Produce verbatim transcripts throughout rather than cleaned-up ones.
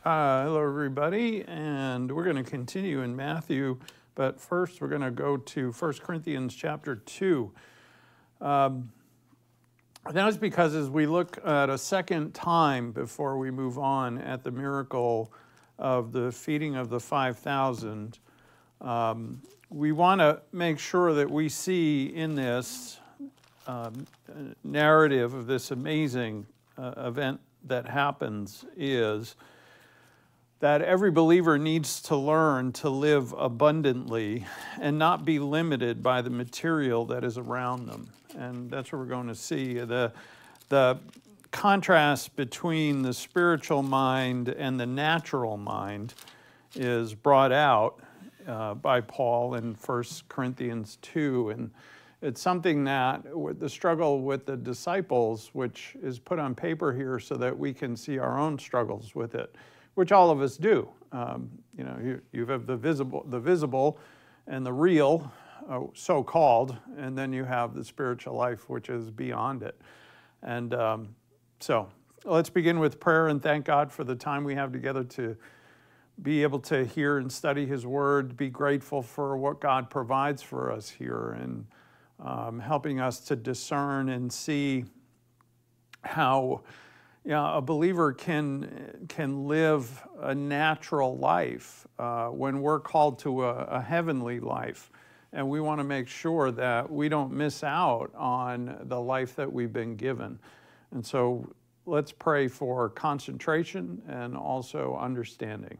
Uh, hello, everybody, and we're going to continue in Matthew, but first we're going to go to First Corinthians chapter two. Um, that is because as we look at a second time before we move on at the miracle of the feeding of the five thousand, um, we want to make sure that we see in this um, narrative of this amazing uh, event that happens is that every believer needs to learn to live abundantly and not be limited by the material that is around them. And that's what we're going to see. The, the contrast between the spiritual mind and the natural mind is brought out uh, by Paul in First Corinthians two. And it's something that with the struggle with the disciples, which is put on paper here so that we can see our own struggles with it, which all of us do. Um, you know, you, you have the visible, the visible and the real, uh, so-called, and then you have the spiritual life, which is beyond it. And um, so let's begin with prayer and thank God for the time we have together to be able to hear and study His Word, be grateful for what God provides for us here, and um, helping us to discern and see how Yeah, a believer can can live a natural life uh, when we're called to a, a heavenly life. And we want to make sure that we don't miss out on the life that we've been given. And so let's pray for concentration and also understanding.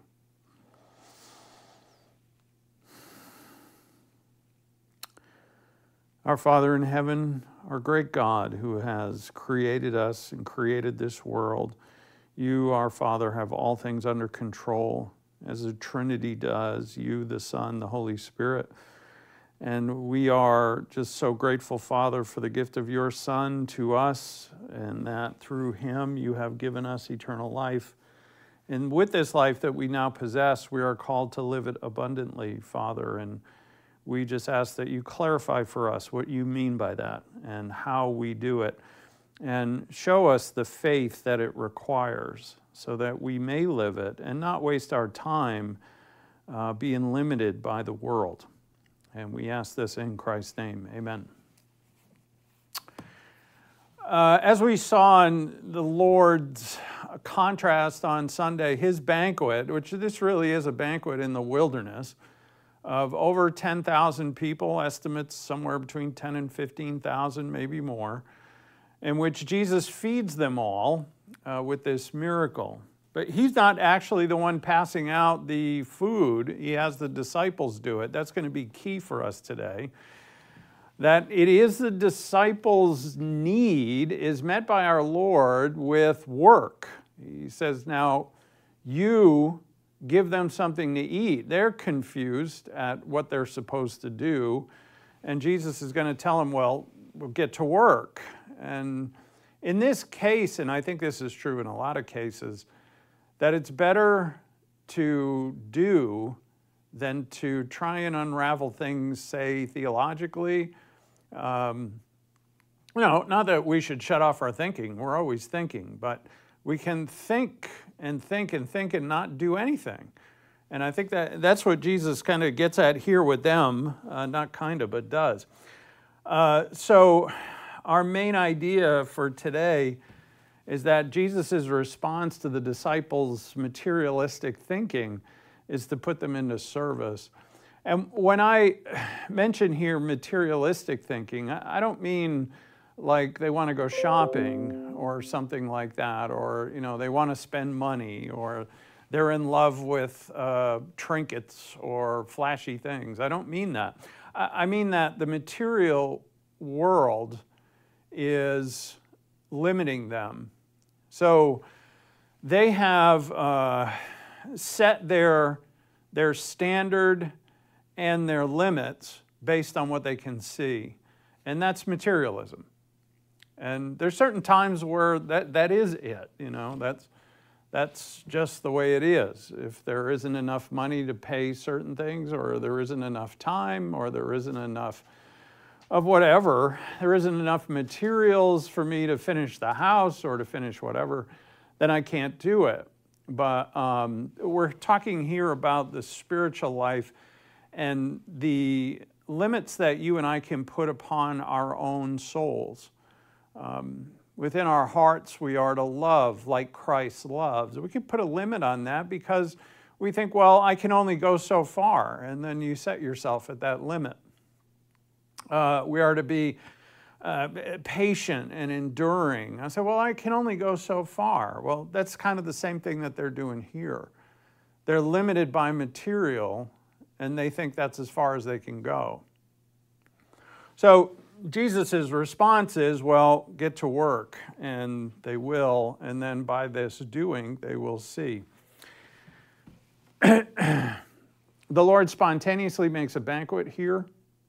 Our Father in heaven, our great God who has created us and created this world, you, our Father, have all things under control, as the Trinity does, you, the Son, the Holy Spirit. And we are just so grateful, Father, for the gift of your Son to us, and that through him you have given us eternal life. And with this life that we now possess, we are called to live it abundantly, Father, and we just ask that you clarify for us what you mean by that and how we do it, and show us the faith that it requires so that we may live it and not waste our time uh, being limited by the world. And we ask this in Christ's name. Amen. Uh, as we saw in the Lord's contrast on Sunday, his banquet, which this really is a banquet in the wilderness, of over ten thousand people, estimates somewhere between ten and fifteen thousand, maybe more, in which Jesus feeds them all uh, with this miracle. But he's not actually the one passing out the food. He has the disciples do it. That's going to be key for us today. That it is the disciples' need is met by our Lord with work. He says, now, you give them something to eat. They're confused at what they're supposed to do. And Jesus is going to tell them, well, we'll get to work. And in this case, and I think this is true in a lot of cases, that it's better to do than to try and unravel things, say, theologically. Um, you know, not that we should shut off our thinking. We're always thinking, but we can think and think and think and not do anything. And I think that that's what Jesus kind of gets at here with them, uh, not kind of, but does. Uh, so our main idea for today is that Jesus' response to the disciples' materialistic thinking is to put them into service. And when I mention here materialistic thinking, I don't mean like they want to go shopping or something like that, or you know they want to spend money, or they're in love with uh, trinkets or flashy things. I don't mean that. I mean that the material world is limiting them. So they have uh, set their, their standard and their limits based on what they can see. And that's materialism. And there's certain times where that, that is it, you know, that's, that's just the way it is. If there isn't enough money to pay certain things, or there isn't enough time, or there isn't enough of whatever, there isn't enough materials for me to finish the house or to finish whatever, then I can't do it. but um, we're talking here about the spiritual life and the limits that you and I can put upon our own souls. Um, within our hearts, we are to love like Christ loves. We can put a limit on that because we think, well, I can only go so far, and then you set yourself at that limit. Uh, we are to be uh, patient and enduring. I say, well, I can only go so far. Well, that's kind of the same thing that they're doing here. They're limited by material, and they think that's as far as they can go. So Jesus' response is, well, get to work, and they will, and then by this doing, they will see. The Lord spontaneously makes a banquet here.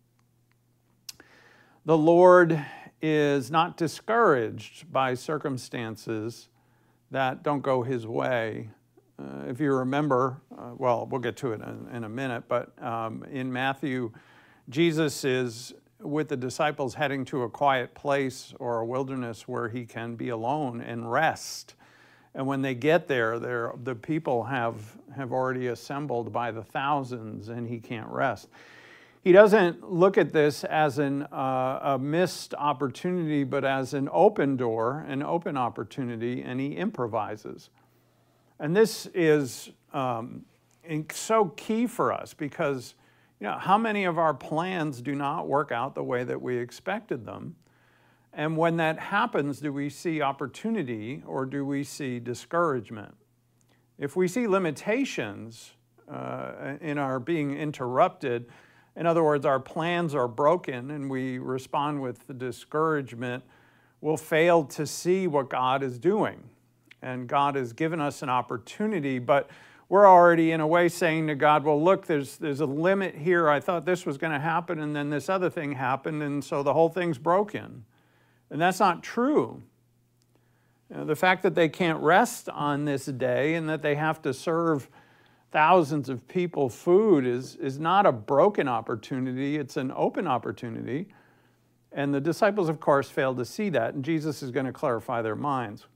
The Lord is not discouraged by circumstances that don't go his way. Uh, if you remember, uh, well, we'll get to it in, in a minute, but um, in Matthew, Jesus is with the disciples heading to a quiet place or a wilderness where he can be alone and rest. And when they get there, the people have, have already assembled by the thousands, and he can't rest. He doesn't look at this as an, uh, a missed opportunity, but as an open door, an open opportunity, and he improvises. And this is um, so key for us because, you know, how many of our plans do not work out the way that we expected them? And when that happens, do we see opportunity or do we see discouragement? If we see limitations uh, in our being interrupted, in other words, our plans are broken and we respond with the discouragement, we'll fail to see what God is doing. And God has given us an opportunity, but we're already in a way saying to God, well, look, there's, there's a limit here. I thought this was going to happen, and then this other thing happened, and so the whole thing's broken. And that's not true. You know, the fact that they can't rest on this day and that they have to serve thousands of people food is, is not a broken opportunity, it's an open opportunity. And the disciples, of course, failed to see that, and Jesus is going to clarify their minds.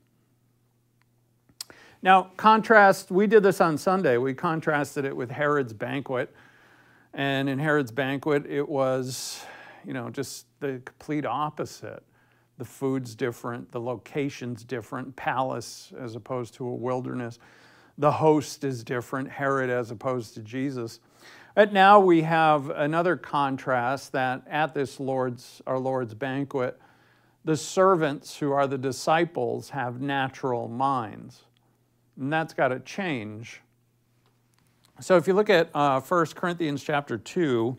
Now, contrast, we did this on Sunday. We contrasted it with Herod's banquet. And in Herod's banquet, it was, you know, just the complete opposite. The food's different, the location's different, palace as opposed to a wilderness. The host is different, Herod as opposed to Jesus. But now we have another contrast that at this Lord's, our Lord's banquet, the servants who are the disciples have natural minds. And that's got to change. So if you look at uh, First Corinthians chapter two,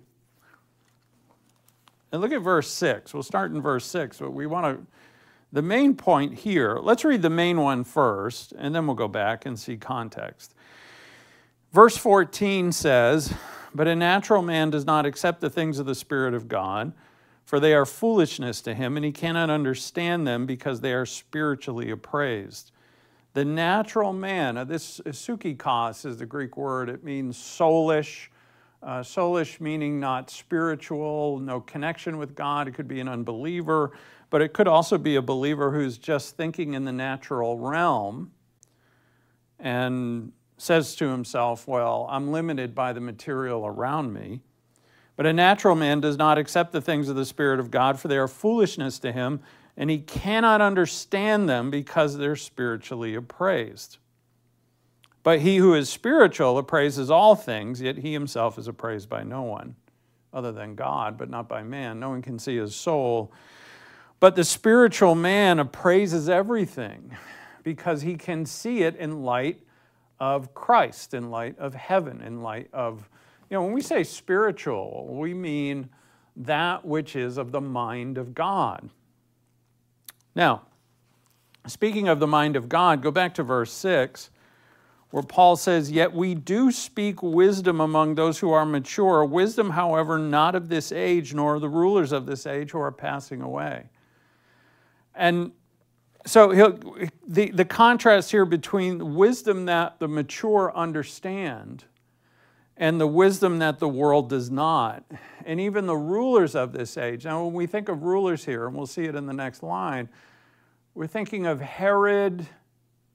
and look at verse six. We'll start in verse six. But we want to, the main point here, let's read the main one first, and then we'll go back and see context. Verse fourteen says, "But a natural man does not accept the things of the Spirit of God, for they are foolishness to him, and he cannot understand them because they are spiritually appraised." The natural man, uh, this psychikos is the Greek word. It means soulish. Uh, soulish meaning not spiritual, no connection with God. It could be an unbeliever, but it could also be a believer who's just thinking in the natural realm and says to himself, well, I'm limited by the material around me. But a natural man does not accept the things of the Spirit of God, for they are foolishness to him, and he cannot understand them because they're spiritually appraised. But he who is spiritual appraises all things, yet he himself is appraised by no one, other than God, but not by man. No one can see his soul. But the spiritual man appraises everything because he can see it in light of Christ, in light of heaven, in light of, you know, when we say spiritual, we mean that which is of the mind of God. Now, speaking of the mind of God, go back to verse six, where Paul says, "Yet we do speak wisdom among those who are mature, wisdom, however, not of this age, nor the rulers of this age who are passing away." And so he'll, the, the contrast here between wisdom that the mature understand and the wisdom that the world does not, and even the rulers of this age. Now, when we think of rulers here, and we'll see it in the next line, we're thinking of Herod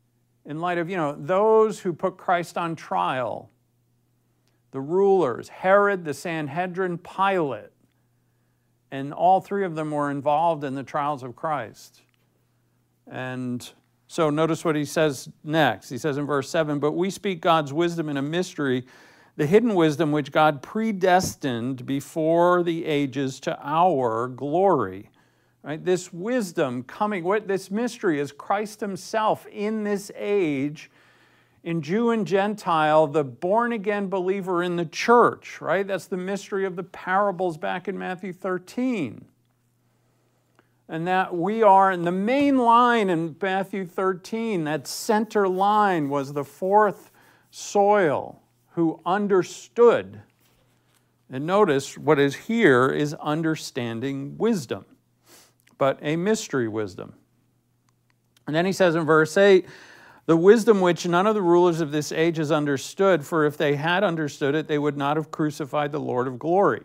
in light of, you know, those who put Christ on trial, the rulers, Herod, the Sanhedrin, Pilate, and all three of them were involved in the trials of Christ. And so notice what he says next. He says in verse seven, but we speak God's wisdom in a mystery, the hidden wisdom which God predestined before the ages to our glory. Right? This wisdom coming, what this mystery is Christ himself in this age, in Jew and Gentile, the born-again believer in the church, right? That's the mystery of the parables back in Matthew thirteen. And that we are, in the main line in Matthew thirteen, that center line was the fourth soil who understood. And notice what is here is understanding wisdom, but a mystery wisdom. And then he says in verse eight, the wisdom which none of the rulers of this age has understood, for if they had understood it, they would not have crucified the Lord of glory.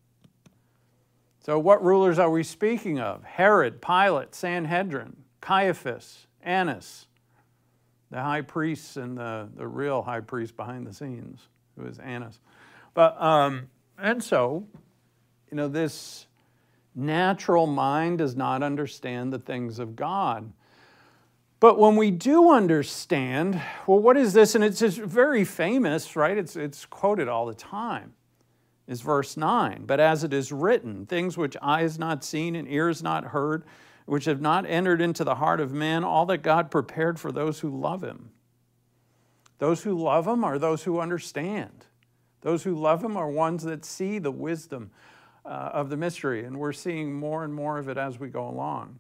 So what rulers are we speaking of? Herod, Pilate, Sanhedrin, Caiaphas, Annas, the high priests and the, the real high priest behind the scenes, who is Annas. But, um, and so, you know, this natural mind does not understand the things of God. But when we do understand, well, what is this? And it's just very famous, right? It's, it's quoted all the time. Is verse nine. But as it is written, things which eye has not seen and ear has not heard, which have not entered into the heart of man, all that God prepared for those who love him. Those who love him are those who understand. Those who love him are ones that see the wisdom uh, of the mystery, and we're seeing more and more of it as we go along.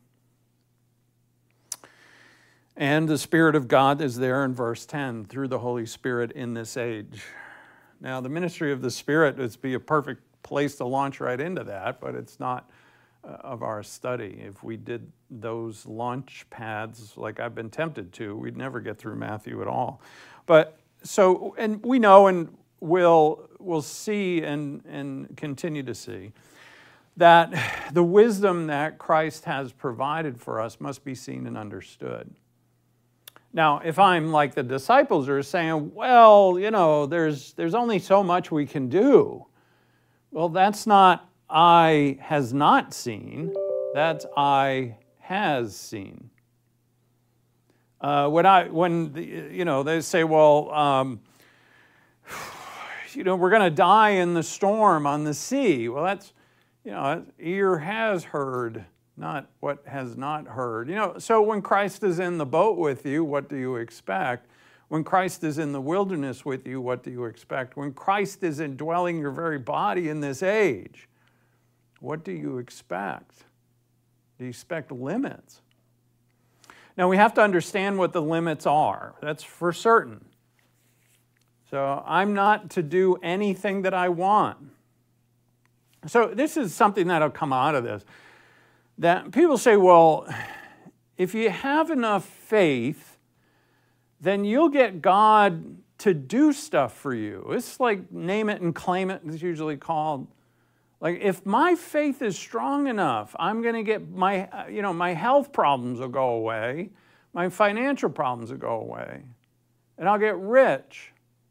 And the Spirit of God is there in verse ten, through the Holy Spirit in this age. Now, the ministry of the Spirit would be a perfect place to launch right into that, but it's not uh, of our study. If we did those launch pads like I've been tempted to, we'd never get through Matthew at all. But so, and we know and will will see and, and continue to see that the wisdom that Christ has provided for us must be seen and understood. Now, if I'm like the disciples are saying, well, you know, there's, there's only so much we can do. Well, that's not eye has not seen. That's eye has seen. Uh, when I, when the, you know, they say, well, um, you know, we're going to die in the storm on the sea. Well, that's, you know, ear has heard, not what has not heard. You know, so when Christ is in the boat with you, what do you expect? When Christ is in the wilderness with you, what do you expect? When Christ is indwelling your very body in this age, what do you expect? Do you expect limits? Now, we have to understand what the limits are. That's for certain. So I'm not to do anything that I want. So this is something that'll come out of this. That people say, well, if you have enough faith, then you'll get God to do stuff for you. It's like name it and claim it, it's usually called. Like, if my faith is strong enough, I'm going to get my, you know, my health problems will go away, my financial problems will go away, and I'll get rich.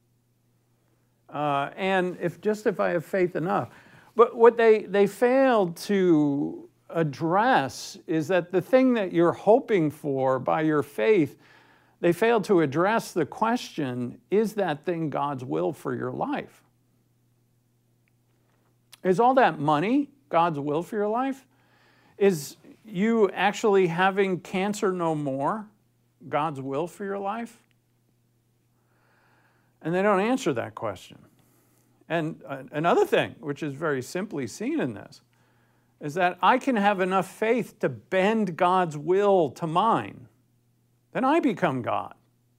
Uh, and if just if I have faith enough. But what they, they failed to address is that the thing that you're hoping for by your faith, they failed to address the question, is that thing God's will for your life? Is all that money God's will for your life? Is you actually having cancer no more God's will for your life? And they don't answer that question. And another thing, which is very simply seen in this, is that I can have enough faith to bend God's will to mine. Then I become God.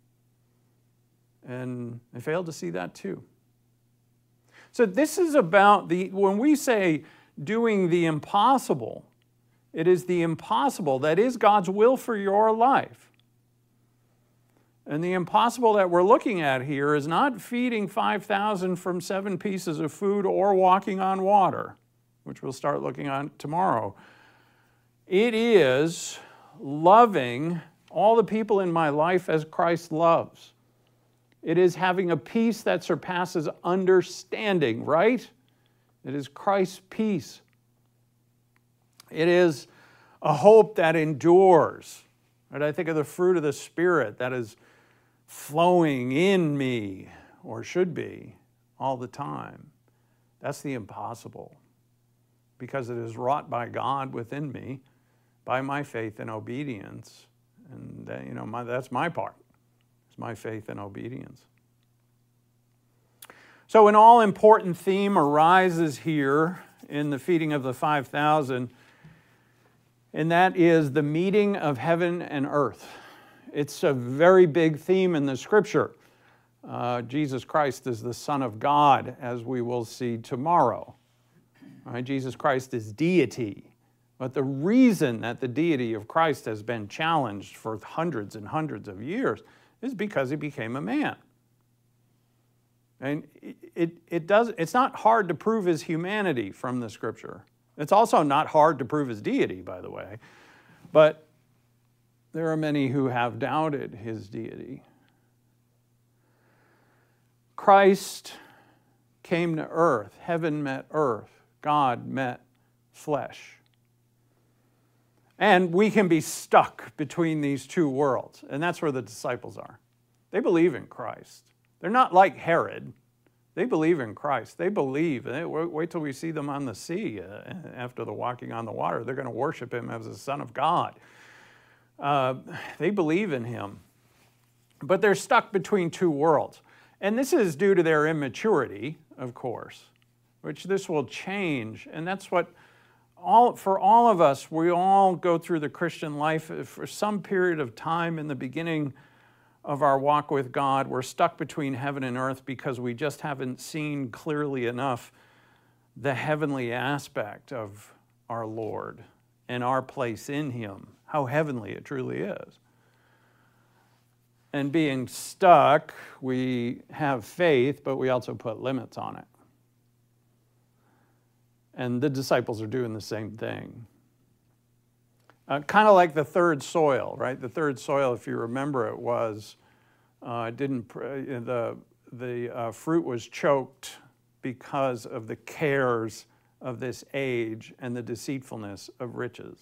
And they fail to see that too. So this is about the, when we say doing the impossible, it is the impossible that is God's will for your life. And the impossible that we're looking at here is not feeding five thousand from seven pieces of food or walking on water, which we'll start looking on tomorrow. It is loving all the people in my life as Christ loves. It is having a peace that surpasses understanding, right? It is Christ's peace. It is a hope that endures. Right? I think of the fruit of the Spirit that is flowing in me, or should be, all the time. That's the impossible, because it is wrought by God within me by my faith and obedience. And that, you know, my, that's my part. It's my faith and obedience. So an all-important theme arises here in the feeding of the five thousand, and that is the meeting of heaven and earth. It's a very big theme in the Scripture. Uh, Jesus Christ is the Son of God, as we will see tomorrow. Right? Jesus Christ is deity. But the reason that the deity of Christ has been challenged for hundreds and hundreds of years is because he became a man. And it, it does, it's not hard to prove his humanity from the Scripture. It's also not hard to prove his deity, by the way. But there are many who have doubted his deity. Christ came to earth. Heaven met earth. God met flesh. And we can be stuck between these two worlds. And that's where the disciples are. They believe in Christ. They're not like Herod. They believe in Christ. They believe. Wait till we see them on the sea uh, after the walking on the water. They're going to worship him as the Son of God. Uh, they believe in him. But they're stuck between two worlds. And this is due to their immaturity, of course, which this will change. And that's what, all for all of us, we all go through the Christian life for some period of time in the beginning of our walk with God. We're stuck between heaven and earth because we just haven't seen clearly enough the heavenly aspect of our Lord and our place in him, how heavenly it truly is. And being stuck, we have faith, but we also put limits on it. And the disciples are doing the same thing. Uh, kind of like the third soil, right? The third soil, if you remember, it was, uh, didn't, uh, the, the uh, fruit was choked because of the cares of this age and the deceitfulness of riches.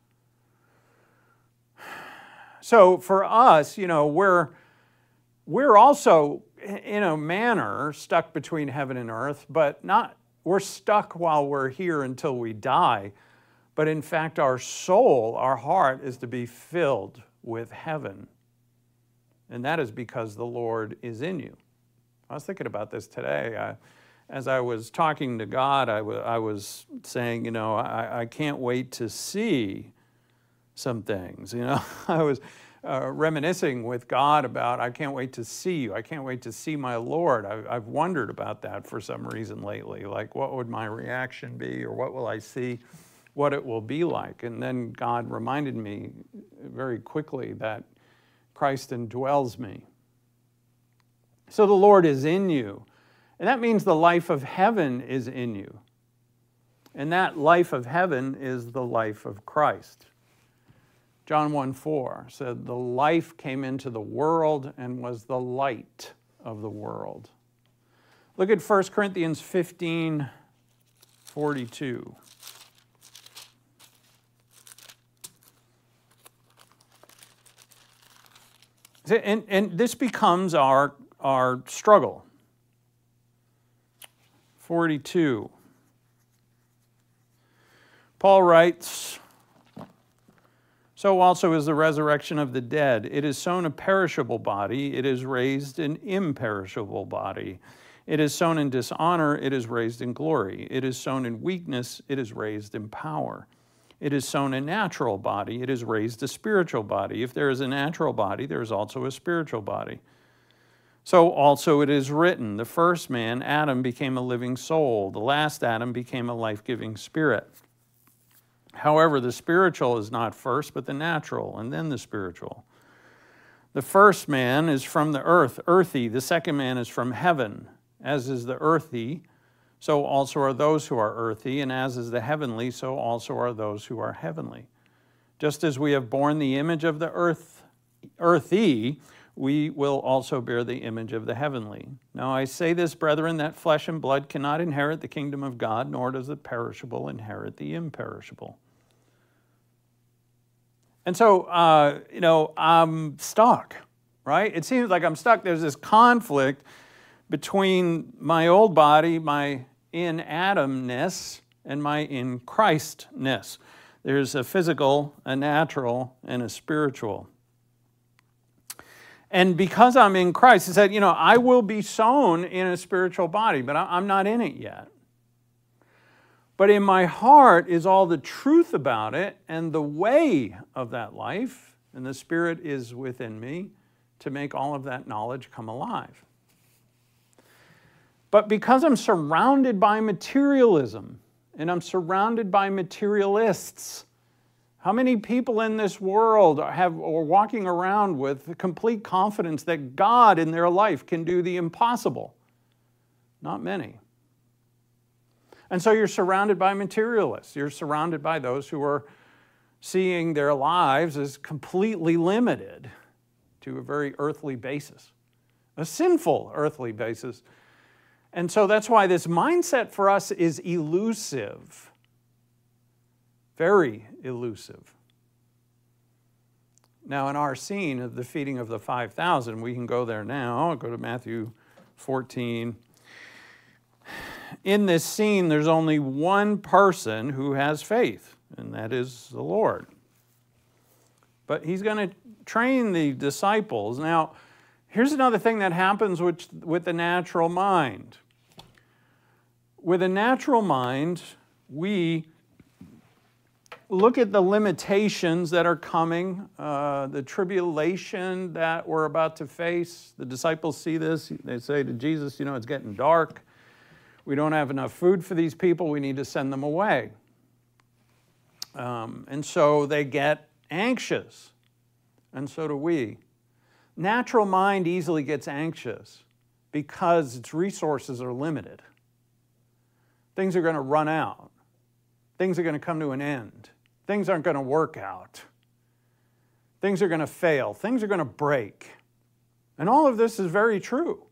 So for us, you know, we're, we're also, in a manner, stuck between heaven and earth, but not, we're stuck while we're here until we die. But in fact, our soul, our heart, is to be filled with heaven. And that is because the Lord is in you. I was thinking about this today. I, as I was talking to God, I, w- I was saying, you know, I, I can't wait to see some things. You know, I was uh, reminiscing with God about, I can't wait to see you. I can't wait to see my Lord. I, I've wondered about that for some reason lately. Like, what would my reaction be, or what will I see? What it will be like. And then God reminded me very quickly that Christ indwells me. So the Lord is in you. And that means the life of heaven is in you. And that life of heaven is the life of Christ. John one four said, the life came into the world and was the light of the world. Look at First Corinthians fifteen forty-two. And, and this becomes our, our struggle. forty-two. Paul writes, so also is the resurrection of the dead. It is sown a perishable body, it is raised an imperishable body. It is sown in dishonor, it is raised in glory. It is sown in weakness, it is raised in power. It is sown a natural body, it is raised a spiritual body. If there is a natural body, there is also a spiritual body. So also it is written, the first man, Adam, became a living soul. The last Adam became a life-giving spirit. However, the spiritual is not first, but the natural, and then the spiritual. The first man is from the earth, earthy. The second man is from heaven. As is the earthy, so also are those who are earthy, and as is the heavenly, so also are those who are heavenly. Just as we have borne the image of the earth, earthy, we will also bear the image of the heavenly. Now I say this, brethren, that flesh and blood cannot inherit the kingdom of God, nor does the perishable inherit the imperishable. And so, uh, you know, I'm stuck, right? It seems like I'm stuck. There's this conflict between my old body, my in Adamness, and my in Christness. There's a physical, a natural, and a spiritual. And because I'm in Christ, he said, you know, I will be sown in a spiritual body, but I'm not in it yet. But in my heart is all the truth about it and the way of that life, and the Spirit is within me to make all of that knowledge come alive. But because I'm surrounded by materialism, and I'm surrounded by materialists, how many people in this world have or walking around with complete confidence that God in their life can do the impossible? Not many. And so you're surrounded by materialists. You're surrounded by those who are seeing their lives as completely limited to a very earthly basis, a sinful earthly basis. And so that's why this mindset for us is elusive. Very elusive. Now, in our scene of the feeding of the five thousand, we can go there now. Go to Matthew fourteen. In this scene, there's only one person who has faith, and that is the Lord. But he's going to train the disciples. Now, here's another thing that happens with, with the natural mind. With a natural mind, we look at the limitations that are coming, uh, the tribulation that we're about to face. The disciples see this. They say to Jesus, you know, it's getting dark. We don't have enough food for these people. We need to send them away. Um, and so they get anxious. And so do we. Natural mind easily gets anxious because its resources are limited. Things are going to run out. Things are going to come to an end. Things aren't going to work out. Things are going to fail. Things are going to break. And all of this is very true.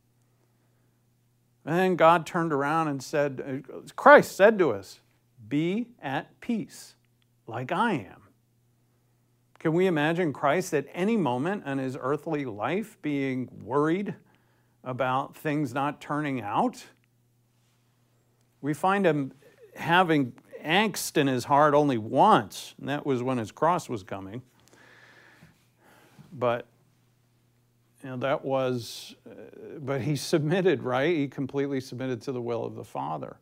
And then God turned around and said, Christ said to us, be at peace like I am. Can we imagine Christ at any moment in his earthly life being worried about things not turning out? We find him having angst in his heart only once, and that was when his cross was coming. But you know, that was, uh, but he submitted, right? He completely submitted to the will of the Father.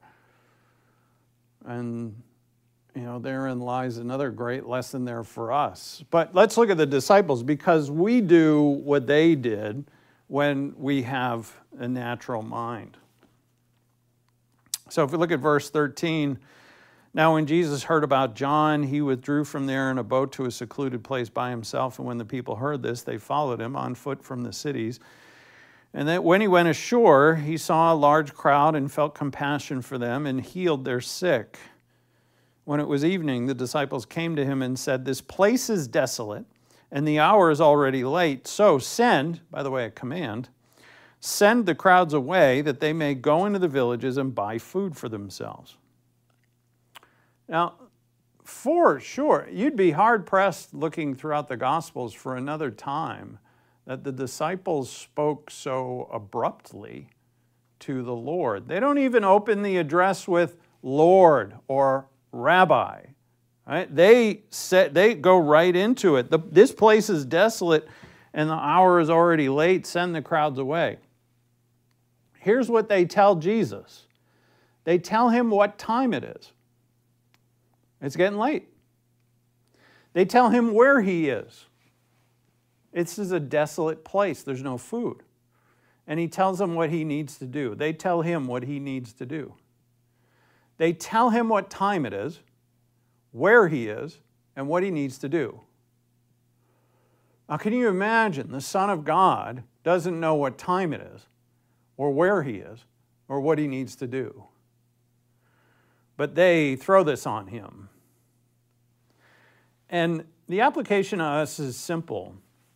And, you know, therein lies another great lesson there for us. But let's look at the disciples, because we do what they did when we have a natural mind. So if we look at verse thirteen, now when Jesus heard about John, he withdrew from there in a boat to a secluded place by himself. And when the people heard this, they followed him on foot from the cities. And then when he went ashore, he saw a large crowd and felt compassion for them and healed their sick. When it was evening, the disciples came to him and said, this place is desolate, and the hour is already late. So send, by the way, a command, send the crowds away that they may go into the villages and buy food for themselves. Now, for sure, you'd be hard-pressed looking throughout the Gospels for another time that the disciples spoke so abruptly to the Lord. They don't even open the address with Lord or Rabbi. Right? They, set, they go right into it. The, this place is desolate and the hour is already late. Send the crowds away. Here's what they tell Jesus. They tell him what time it is. It's getting late. They tell him where he is. This is a desolate place. There's no food. And he tells them what he needs to do. They tell him what he needs to do. They tell him what time it is, where he is, and what he needs to do. Now, can you imagine the Son of God doesn't know what time it is, or where he is, or what he needs to do? But they throw this on him. And the application to us is simple.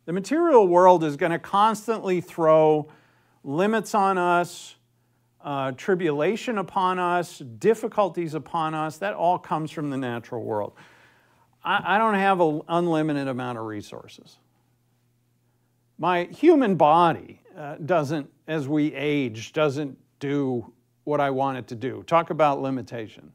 The material world is going to constantly throw limits on us, uh, tribulation upon us, difficulties upon us. That all comes from the natural world. I, I don't have an unlimited amount of resources. My human body uh, doesn't, as we age, doesn't do what I want it to do. Talk about limitation.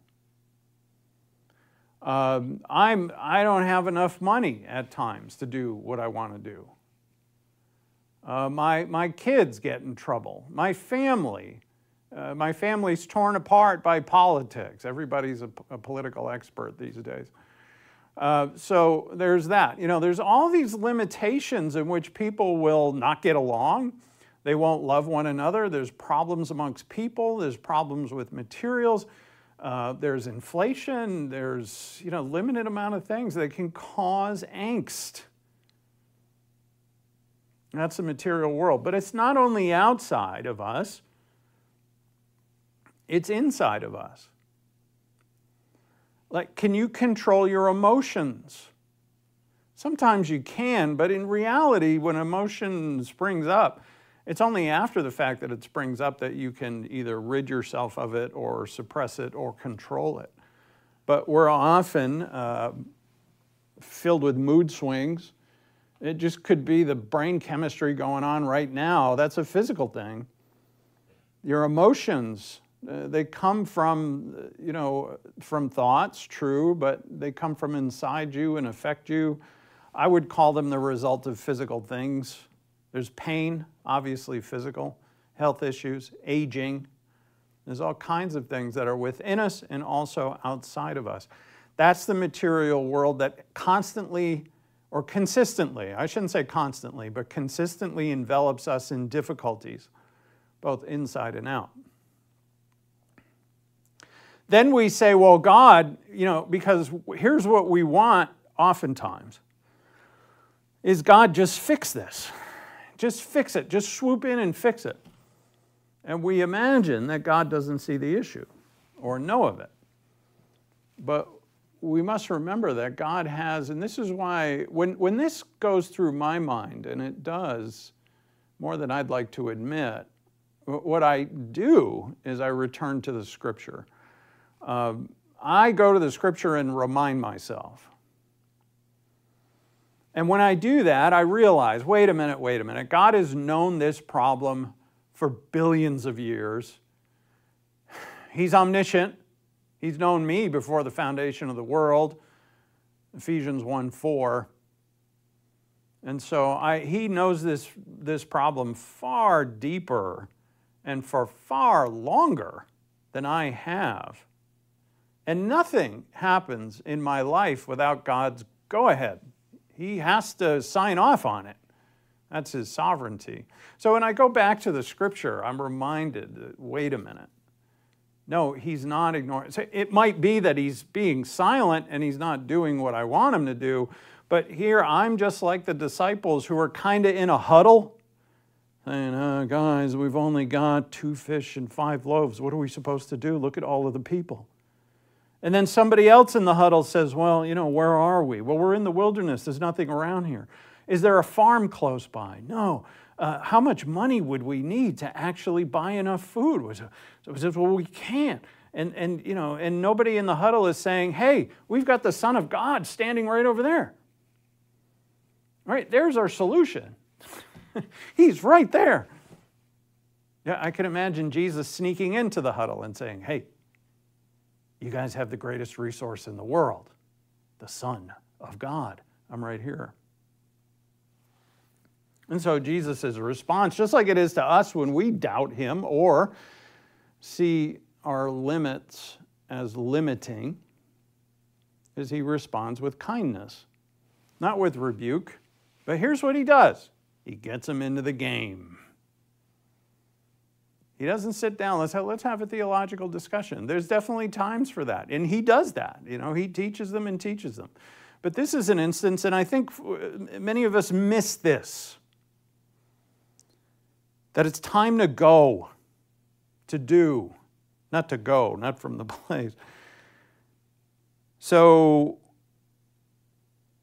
Um, I'm, I don't have enough money at times to do what I want to do. Uh, my, my kids get in trouble. My family, uh, my family's torn apart by politics. Everybody's a, a political expert these days. Uh, so there's that. You know, there's all these limitations in which people will not get along. They won't love one another. There's problems amongst people. There's problems with materials. Uh, there's inflation, there's, you know, limited amount of things that can cause angst. That's the material world. But it's not only outside of us, it's inside of us. Like, can you control your emotions? Sometimes you can, but in reality, when emotion springs up, it's only after the fact that it springs up that you can either rid yourself of it or suppress it or control it. But we're often uh, filled with mood swings. It just could be the brain chemistry going on right now. That's a physical thing. Your emotions, uh, they come from, you know, from thoughts, true, but they come from inside you and affect you. I would call them the result of physical things. There's pain, obviously physical, health issues, aging. There's all kinds of things that are within us and also outside of us. That's the material world that constantly, or consistently, I shouldn't say constantly, but consistently envelops us in difficulties, both inside and out. Then we say, well, God, you know, because here's what we want oftentimes, is God just fix this. Just fix it. Just swoop in and fix it. And we imagine that God doesn't see the issue or know of it. But we must remember that God has, and this is why, when, when this goes through my mind, and it does more than I'd like to admit, what I do is I return to the Scripture. Um, I go to the Scripture and remind myself. And when I do that, I realize, wait a minute, wait a minute. God has known this problem for billions of years. He's omniscient. He's known me before the foundation of the world, Ephesians one four. And so I, he knows this, this problem far deeper and for far longer than I have. And nothing happens in my life without God's go-ahead. He has to sign off on it. That's his sovereignty. So when I go back to the Scripture, I'm reminded that, wait a minute. No, he's not ignoring. So it might be that he's being silent and he's not doing what I want him to do, but here I'm just like the disciples who are kind of in a huddle, saying, oh, guys, we've only got two fish and five loaves. What are we supposed to do? Look at all of the people. And then somebody else in the huddle says, well, you know, where are we? Well, we're in the wilderness. There's nothing around here. Is there a farm close by? No. Uh, how much money would we need to actually buy enough food? So it says, well, we can't. And, and, you know, and nobody in the huddle is saying, hey, we've got the Son of God standing right over there. All right, there's our solution. He's right there. Yeah, I can imagine Jesus sneaking into the huddle and saying, hey, you guys have the greatest resource in the world, the Son of God. I'm right here. And so Jesus' response, just like it is to us when we doubt him or see our limits as limiting, is he responds with kindness, not with rebuke. But here's what he does. He gets them into the game. He doesn't sit down, let's have, let's have a theological discussion. There's definitely times for that. And he does that. You know, he teaches them and teaches them. But this is an instance, and I think many of us miss this, that it's time to go, to do, not to go, not from the place. So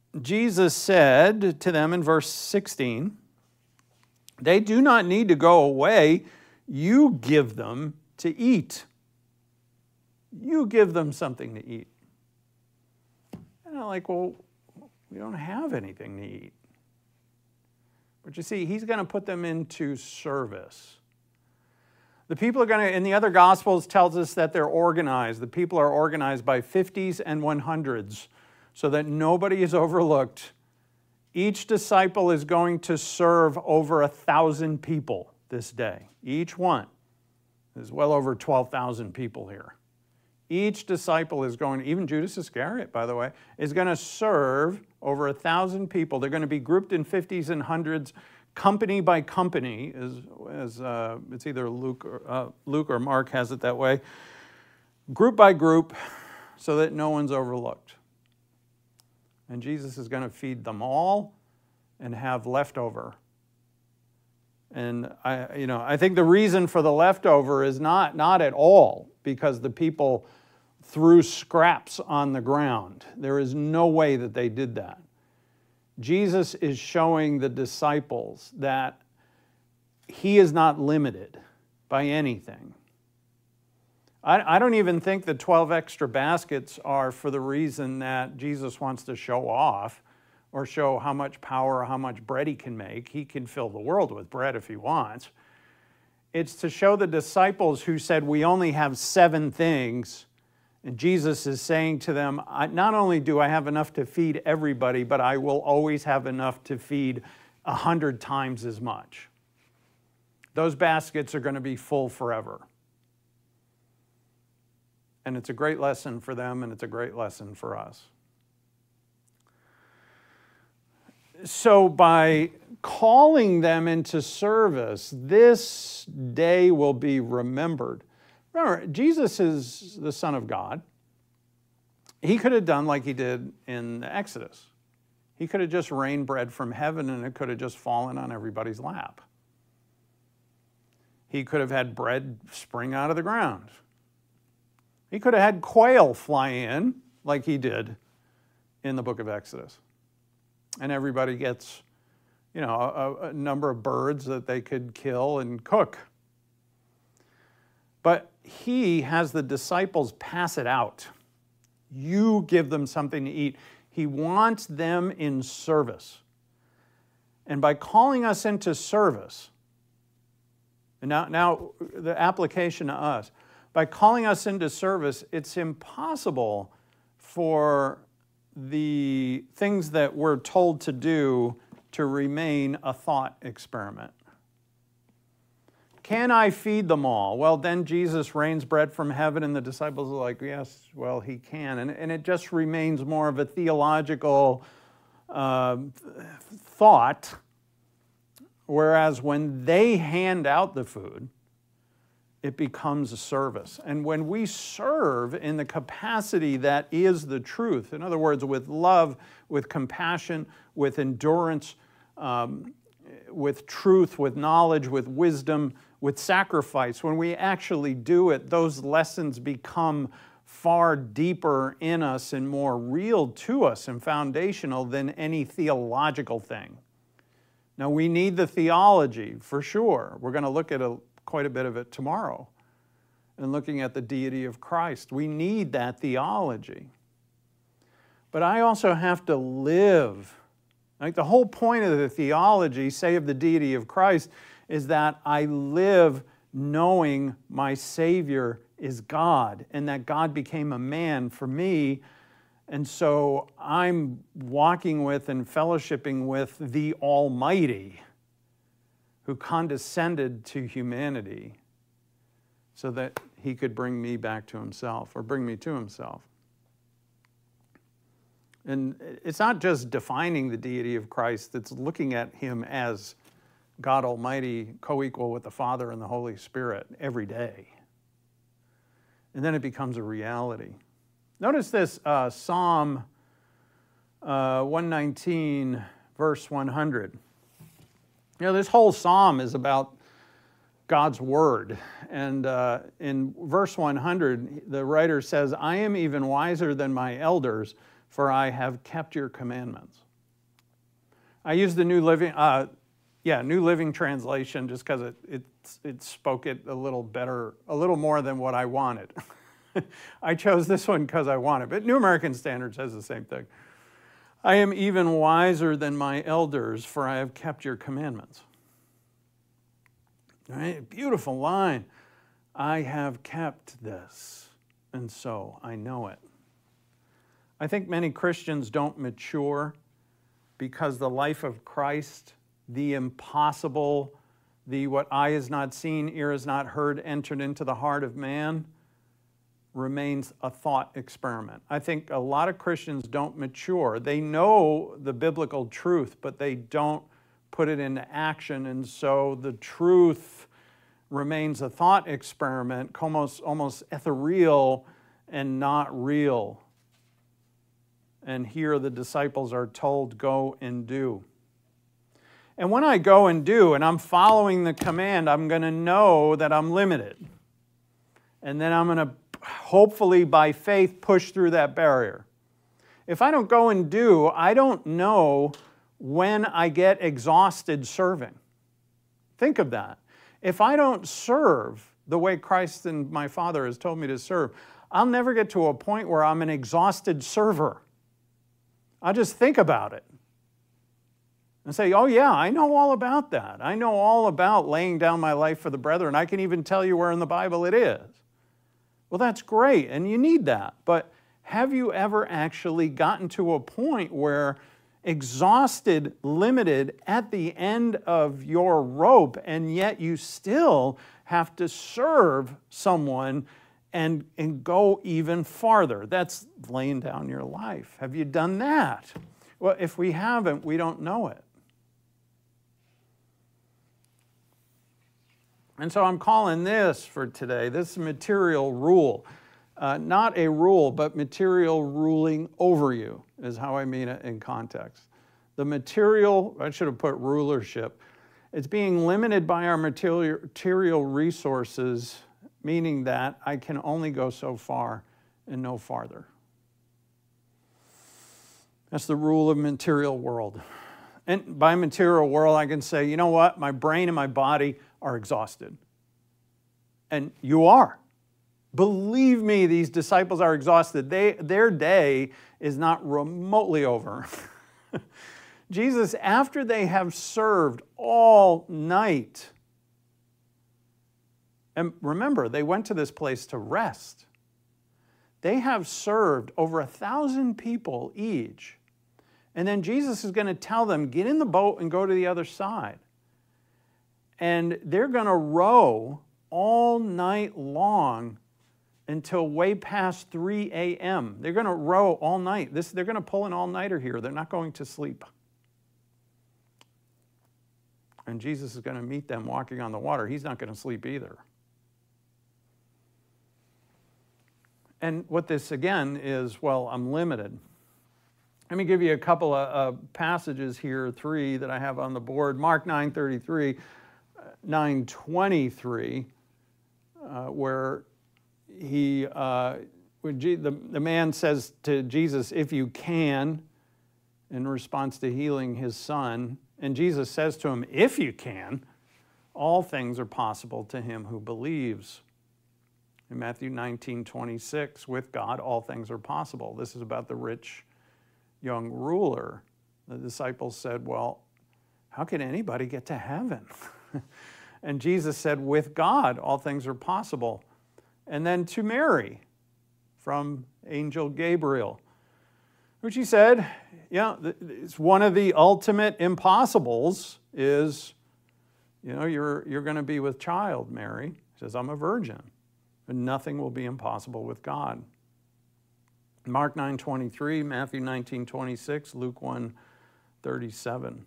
Jesus said to them in verse sixteen, they do not need to go away. You give them to eat. You give them something to eat. And I'm like, well, we don't have anything to eat. But you see, he's going to put them into service. The people are going to, in the other Gospels, tells us that they're organized. The people are organized by fifties and one hundreds so that nobody is overlooked. Each disciple is going to serve over a thousand people this day. Each one. There's well over twelve thousand people here. Each disciple is going, even Judas Iscariot, by the way, is going to serve over a thousand people. They're going to be grouped in fifties and hundreds, company by company, as, as uh, it's either Luke or, uh, Luke or Mark has it that way, group by group, so that no one's overlooked. And Jesus is going to feed them all and have leftover. And I, you know, I think the reason for the leftover is not, not at all because the people threw scraps on the ground. There is no way that they did that. Jesus is showing the disciples that he is not limited by anything. I, I don't even think the twelve extra baskets are for the reason that Jesus wants to show off or show how much power or how much bread he can make. He can fill the world with bread if he wants. It's to show the disciples who said, we only have seven things. And Jesus is saying to them, not only do I have enough to feed everybody, but I will always have enough to feed a hundred times as much. Those baskets are going to be full forever. And it's a great lesson for them, and it's a great lesson for us. So by calling them into service, this day will be remembered. Remember, Jesus is the Son of God. He could have done like he did in the Exodus. He could have just rained bread from heaven and it could have just fallen on everybody's lap. He could have had bread spring out of the ground. He could have had quail fly in like he did in the book of Exodus. And everybody gets, you know, a, a number of birds that they could kill and cook. But he has the disciples pass it out. You give them something to eat. He wants them in service. And by calling us into service, and now, now the application to us, by calling us into service, it's impossible for the things that we're told to do to remain a thought experiment. Can I feed them all? Well, then Jesus rains bread from heaven and the disciples are like, yes, well, he can. And, and it just remains more of a theological uh, thought, whereas when they hand out the food, it becomes a service. And when we serve in the capacity that is the truth, in other words, with love, with compassion, with endurance, um, with truth, with knowledge, with wisdom, with sacrifice, when we actually do it, those lessons become far deeper in us and more real to us and foundational than any theological thing. Now, we need the theology, for sure. We're going to look at a, quite a bit of it tomorrow and looking at the deity of Christ. We need that theology. But I also have to live. Like the whole point of the theology, say of the deity of Christ, is that I live knowing my Savior is God and that God became a man for me. And so I'm walking with and fellowshipping with the Almighty who condescended to humanity so that he could bring me back to himself or bring me to himself. And it's not just defining the deity of Christ, it's looking at him as God Almighty, co-equal with the Father and the Holy Spirit every day. And then it becomes a reality. Notice this, uh, Psalm uh, one nineteen, verse one hundred. You know, this whole psalm is about God's word. And uh, in verse one hundred, the writer says, I am even wiser than my elders, for I have kept your commandments. I use the New Living, uh, yeah, New Living Translation just because it, it, it spoke it a little better, a little more than what I wanted. I chose this one because I wanted, but New American Standard says the same thing. I am even wiser than my elders, for I have kept your commandments. All right, beautiful line. I have kept this, and so I know it. I think many Christians don't mature because the life of Christ, the impossible, the what eye has not seen, ear has not heard, entered into the heart of man, remains a thought experiment. I think a lot of Christians don't mature. They know the biblical truth, but they don't put it into action, and so the truth remains a thought experiment, almost, almost ethereal and not real. And here the disciples are told, go and do. And when I go and do, and I'm following the command, I'm going to know that I'm limited. And then I'm going to hopefully by faith push through that barrier. If I don't go and do, I don't know when I get exhausted serving. Think of that. If I don't serve the way Christ and my Father has told me to serve, I'll never get to a point where I'm an exhausted server. I'll just think about it and say, oh yeah, I know all about that. I know all about laying down my life for the brethren. I can even tell you where in the Bible it is. Well, that's great, and you need that. But have you ever actually gotten to a point where exhausted, limited, at the end of your rope, and yet you still have to serve someone and, and go even farther? That's laying down your life. Have you done that? Well, if we haven't, we don't know it. And so I'm calling this for today, this material rule. Uh, not a rule, but material ruling over you is how I mean it in context. The material, I should have put rulership. It's being limited by our material, material resources, meaning that I can only go so far and no farther. That's the rule of material world. And by material world, I can say, you know what? My brain and my body are exhausted. And you are. Believe me, these disciples are exhausted. They, their day is not remotely over. Jesus, after they have served all night, and remember, they went to this place to rest. They have served over a thousand people each. And then Jesus is going to tell them, get in the boat and go to the other side. And they're going to row all night long until way past three a m They're going to row all night. This, they're going to pull an all-nighter here. They're not going to sleep. And Jesus is going to meet them walking on the water. He's not going to sleep either. And what this, again, is, well, I'm limited. Let me give you a couple of uh, passages here, three that I have on the board. Mark nine thirty-three, nine twenty-three, uh, where he, uh, when G- the, the man says to Jesus, if you can, in response to healing his son. And Jesus says to him, if you can, all things are possible to him who believes. In Matthew nineteen twenty-six, with God, all things are possible. This is about the rich young ruler. The disciples said, well, how can anybody get to heaven? And Jesus said, with God, all things are possible. And then to Mary, from Angel Gabriel, which he said, yeah, it's one of the ultimate impossibles is, you know, you're, you're going to be with child, Mary. He says, I'm a virgin. And nothing will be impossible with God. Mark nine twenty-three, Matthew nineteen twenty-six, Luke one thirty-seven.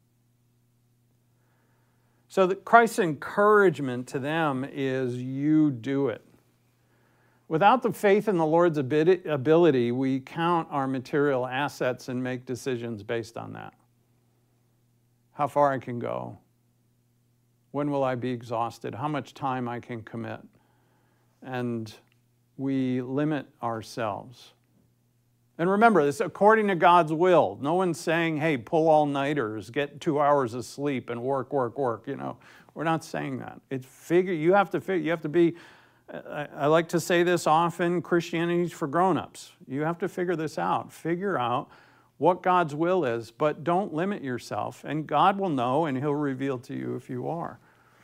So that Christ's encouragement to them is, you do it. Without the faith in the Lord's ability, we count our material assets and make decisions based on that. How far I can go. When will I be exhausted? How much time I can commit. And we limit ourselves. And remember, this is according to God's will. No one's saying, hey, pull all-nighters, get two hours of sleep and work, work, work. You know, we're not saying that. It's figure. You have to figure. You have to be. I, I like to say this often. Christianity is for grown-ups. You have to figure this out. Figure out what God's will is, but don't limit yourself. And God will know, and He'll reveal to you if you are.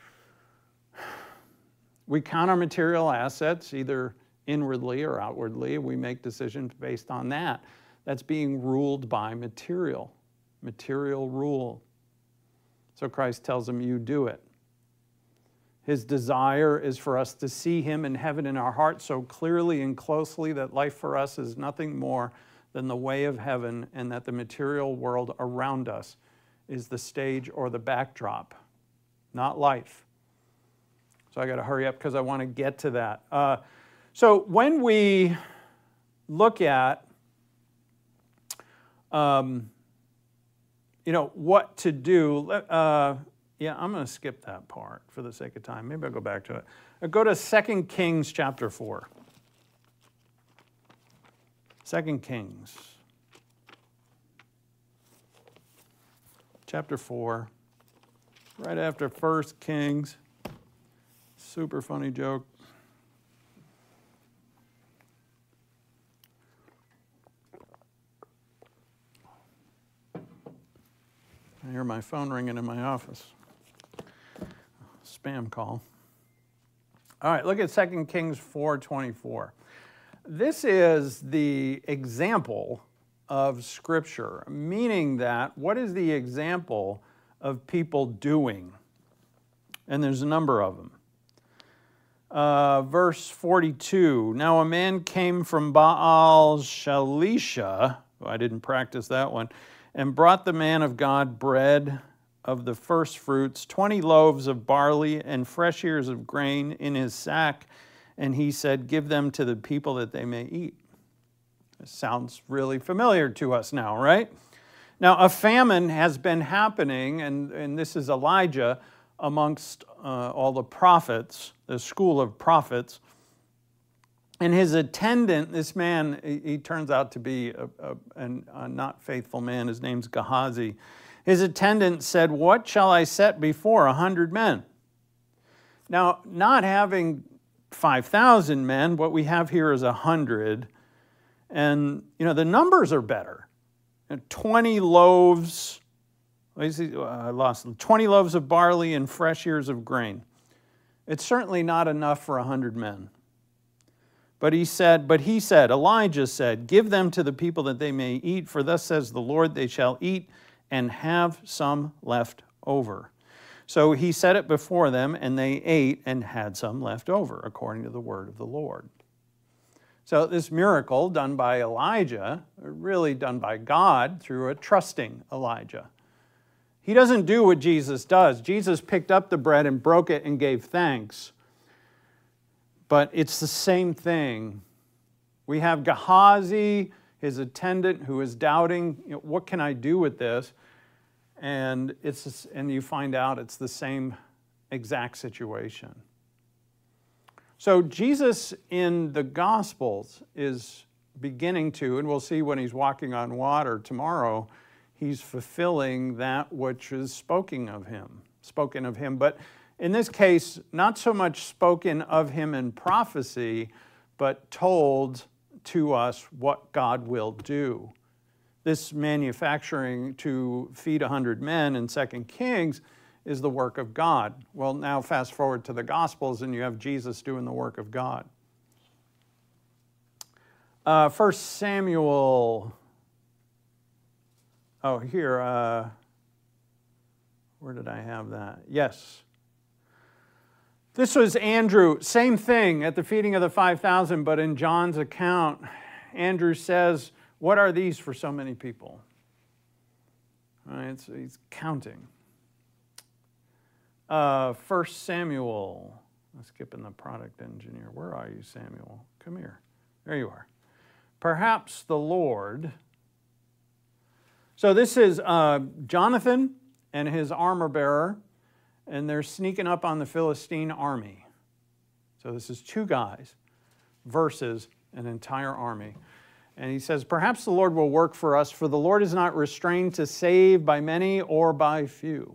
We count our material assets either inwardly or outwardly. We make decisions based on that. That's being ruled by material, material rule. So Christ tells them, you do it. His desire is for us to see Him in heaven in our hearts so clearly and closely that life for us is nothing more than the way of heaven, and that the material world around us is the stage or the backdrop, not life. So I got to hurry up because I want to get to that. Uh, So when we look at, um, you know, what to do, uh, yeah, I'm going to skip that part for the sake of time. Maybe I'll go back to it. I'll go to Second Kings chapter four. Second Kings chapter four, right after First Kings. Super funny joke. I hear my phone ringing in my office. Spam call. All right, look at Second Kings four twenty-four. This is the example of Scripture, meaning that what is the example of people doing? And there's a number of them. Uh, verse forty-two, now a man came from Baal Shalisha, oh, I didn't practice that one, and brought the man of God bread of the first fruits, twenty loaves of barley and fresh ears of grain in his sack, and he said, give them to the people that they may eat. This sounds really familiar to us now, right? Now, a famine has been happening, and, and this is Elijah, amongst uh, all the prophets, the school of prophets. And his attendant, this man, he, he turns out to be a, a, an, a not faithful man. His name's Gehazi. His attendant said, what shall I set before a hundred men? Now, not having five thousand men, what we have here is a hundred. And, you know, the numbers are better. twenty loaves, I lost them, twenty loaves of barley and fresh ears of grain. It's certainly not enough for a hundred men. But he said, but he said, Elijah said, give them to the people that they may eat, for thus says the Lord, they shall eat and have some left over. So he set it before them, and they ate and had some left over, according to the word of the Lord. So this miracle done by Elijah, really done by God through a trusting Elijah. He doesn't do what Jesus does. Jesus picked up the bread and broke it and gave thanks. But it's the same thing. We have Gehazi, his attendant, who is doubting, you know, what can I do with this? And, it's, and you find out it's the same exact situation. So Jesus in the Gospels is beginning to, and we'll see when he's walking on water tomorrow, he's fulfilling that which is spoken of him, spoken of him. But in this case, not so much spoken of him in prophecy, but told to us what God will do. This manufacturing to feed a hundred men in Second Kings is the work of God. Well, now fast forward to the Gospels and you have Jesus doing the work of God. Uh, First Samuel, oh here, uh, where did I have that? Yes. This was Andrew, same thing at the feeding of the five thousand, but in John's account, Andrew says, what are these for so many people? All right, so he's counting. Uh, First Samuel, I'm skipping the product engineer. Where are you, Samuel? Come here. There you are. Perhaps the Lord. So this is uh, Jonathan and his armor bearer, and they're sneaking up on the Philistine army. So this is two guys versus an entire army. And he says, perhaps the Lord will work for us, for the Lord is not restrained to save by many or by few.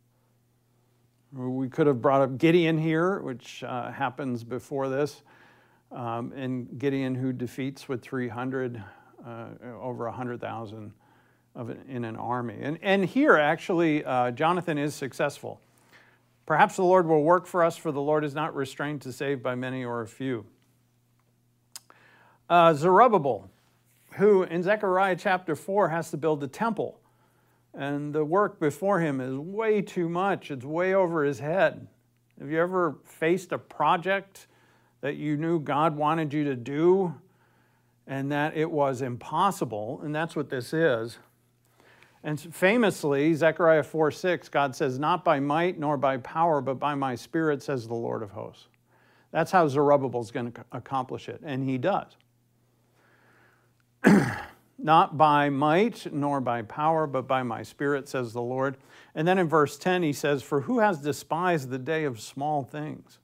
We could have brought up Gideon here, which uh, happens before this. Um, and Gideon, who defeats with three hundred, uh, over one hundred thousand of an, in an army. And, and here, actually, uh, Jonathan is successful. Perhaps the Lord will work for us, for the Lord is not restrained to save by many or a few. Uh, Zerubbabel, who in Zechariah chapter four has to build a temple. And the work before him is way too much. It's way over his head. Have you ever faced a project that you knew God wanted you to do and that it was impossible? And that's what this is. And famously, Zechariah four six, God says, not by might nor by power, but by my Spirit, says the Lord of hosts. That's how Zerubbabel's going to accomplish it, and he does. Not by might nor by power, but by my Spirit, says the Lord. And then in verse ten, he says, for who has despised the day of small things?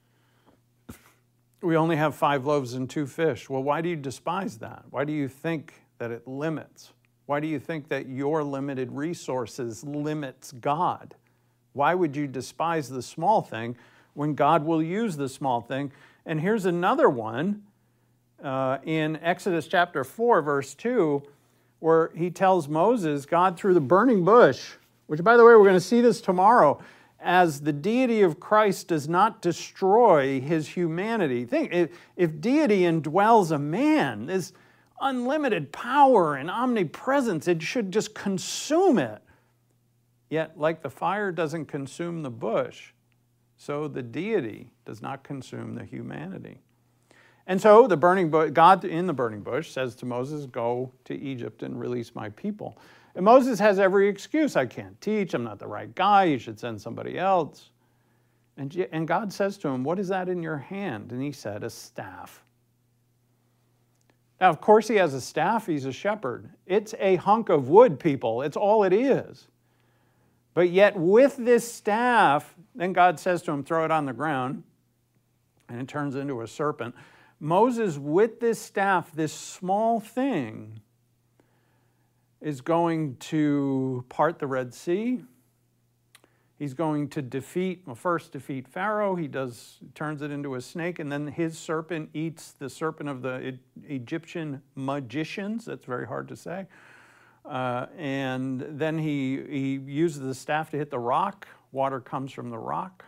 We only have five loaves and two fish. Well, why do you despise that? Why do you think that it limits? Why do you think that your limited resources limits God? Why would you despise the small thing when God will use the small thing? And here's another one. Uh, in Exodus chapter four, verse two, where he tells Moses, God through the burning bush, which, by the way, we're going to see this tomorrow, as the deity of Christ does not destroy his humanity. Think, if, if deity indwells a man, this unlimited power and omnipresence, it should just consume it. Yet, like the fire doesn't consume the bush, so the deity does not consume the humanity. And so the burning bush, God in the burning bush says to Moses, go to Egypt and release my people. And Moses has every excuse. I can't teach. I'm not the right guy. You should send somebody else. And, and God says to him, what is that in your hand? And he said, a staff. Now, of course, he has a staff. He's a shepherd. It's a hunk of wood, people. It's all it is. But yet with this staff, then God says to him, throw it on the ground. And it turns into a serpent. Moses, with this staff, this small thing, is going to part the Red Sea. He's going to defeat, well, first defeat Pharaoh. He does, turns it into a snake, and then his serpent eats the serpent of the Egyptian magicians. That's very hard to say. Uh, and then he, he uses the staff to hit the rock. Water comes from the rock.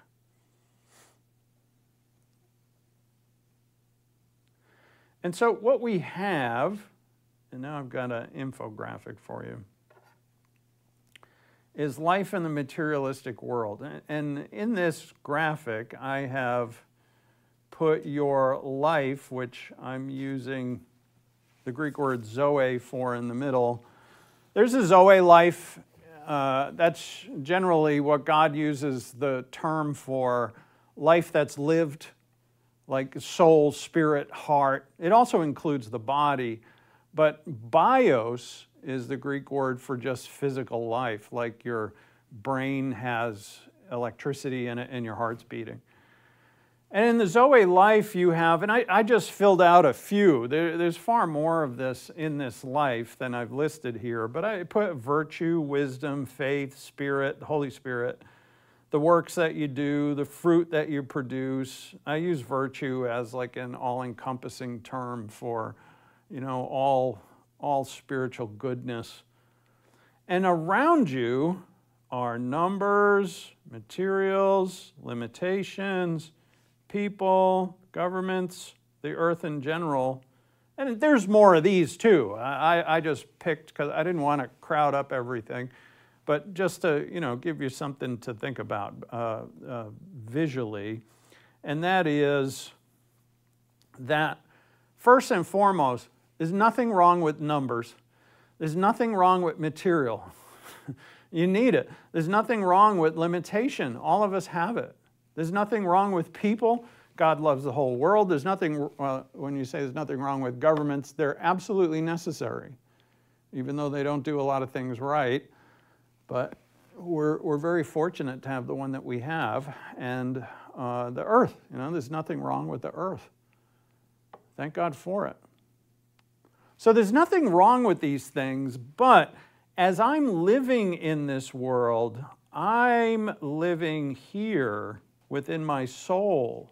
And so what we have, and now I've got an infographic for you, is life in the materialistic world. And in this graphic, I have put your life, which I'm using the Greek word zoe for in the middle. There's a zoe life. Uh, that's generally what God uses the term for life that's lived, like soul, spirit, heart. It also includes the body, but bios is the Greek word for just physical life, like your brain has electricity in it and your heart's beating. And in the Zoe life you have, and I, I just filled out a few. There, there's far more of this in this life than I've listed here, but I put virtue, wisdom, faith, spirit, the Holy Spirit, the works that you do, the fruit that you produce. I use virtue as like an all-encompassing term for, you know, all, all spiritual goodness. And around you are numbers, materials, limitations, people, governments, the earth in general. And there's more of these too. I, I just picked, because I didn't want to crowd up everything. But just to, you know, give you something to think about uh, uh, visually, and that is that first and foremost, there's nothing wrong with numbers. There's nothing wrong with material. You need it. There's nothing wrong with limitation. All of us have it. There's nothing wrong with people. God loves the whole world. There's nothing, well, when you say there's nothing wrong with governments, they're absolutely necessary, even though they don't do a lot of things right. But we're, we're very fortunate to have the one that we have, and uh, the earth. You know, there's nothing wrong with the earth. Thank God for it. So there's nothing wrong with these things, but as I'm living in this world, I'm living here within my soul.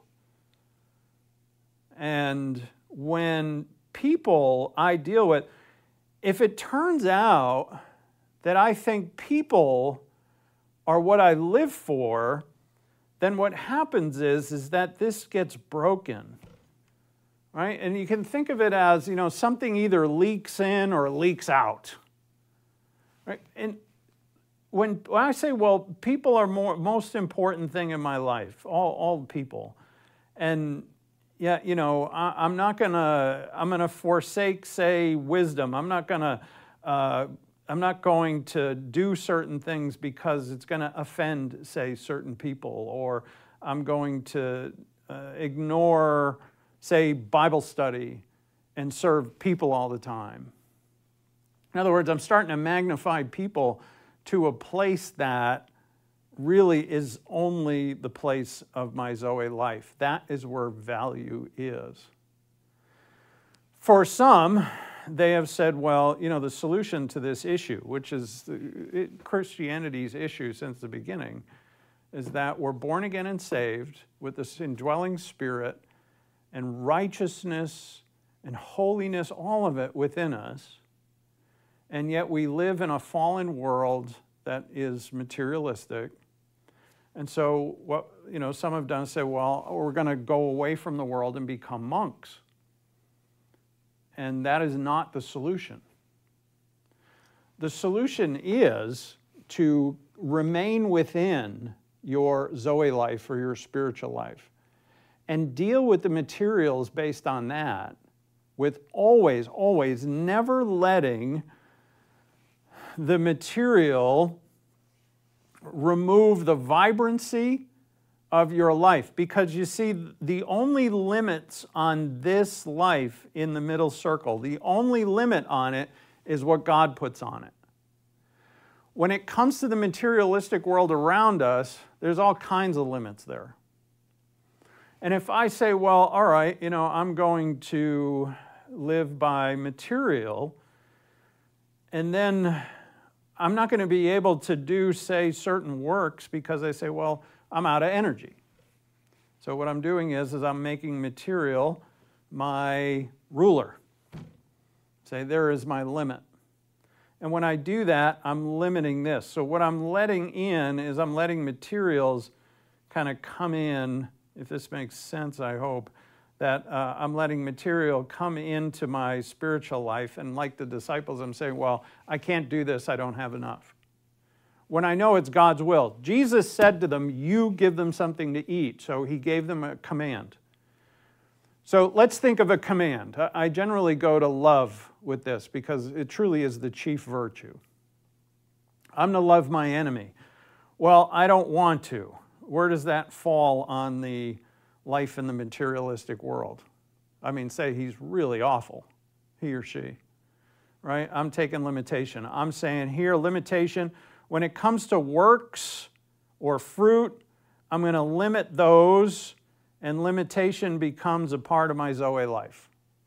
And when people I deal with, if it turns out that I think people are what I live for, then what happens is, is that this gets broken, right? And you can think of it as, you know, something either leaks in or leaks out, right? And when, when I say, well, people are more most important thing in my life, all, all people, and yeah, you know, I, I'm not gonna, I'm gonna forsake, say, wisdom. I'm not gonna, uh, I'm not going to do certain things because it's going to offend, say, certain people, or I'm going to uh, ignore, say, Bible study and serve people all the time. In other words, I'm starting to magnify people to a place that really is only the place of my Zoe life. That is where value is. For some, they have said, well, you know, the solution to this issue, which is it, Christianity's issue since the beginning, is that we're born again and saved with this indwelling spirit and righteousness and holiness, all of it within us. And yet we live in a fallen world that is materialistic. And so what, you know, some have done is say, well, we're going to go away from the world and become monks. And that is not the solution. The solution is to remain within your Zoe life or your spiritual life and deal with the materials based on that, with always, always never letting the material remove the vibrancy of your life. Because you see, the only limits on this life in the middle circle, the only limit on it is what God puts on it. When it comes to the materialistic world around us, there's all kinds of limits there. And if I say, well, all right, you know, I'm going to live by material, and then I'm not going to be able to do, say, certain works because I say, well, I'm out of energy. So what I'm doing is, is I'm making material my ruler. Say, there is my limit. And when I do that, I'm limiting this. So what I'm letting in is I'm letting materials kind of come in, if this makes sense, I hope, that uh, I'm letting material come into my spiritual life. And like the disciples, I'm saying, well, I can't do this, I don't have enough. When I know it's God's will. Jesus said to them, you give them something to eat. So he gave them a command. So let's think of a command. I generally go to love with this because it truly is the chief virtue. I'm to love my enemy. Well, I don't want to. Where does that fall on the life in the materialistic world? I mean, say he's really awful, he or she, right? I'm taking limitation. I'm saying here, limitation. When it comes to works or fruit, I'm going to limit those, and limitation becomes a part of my Zoe life.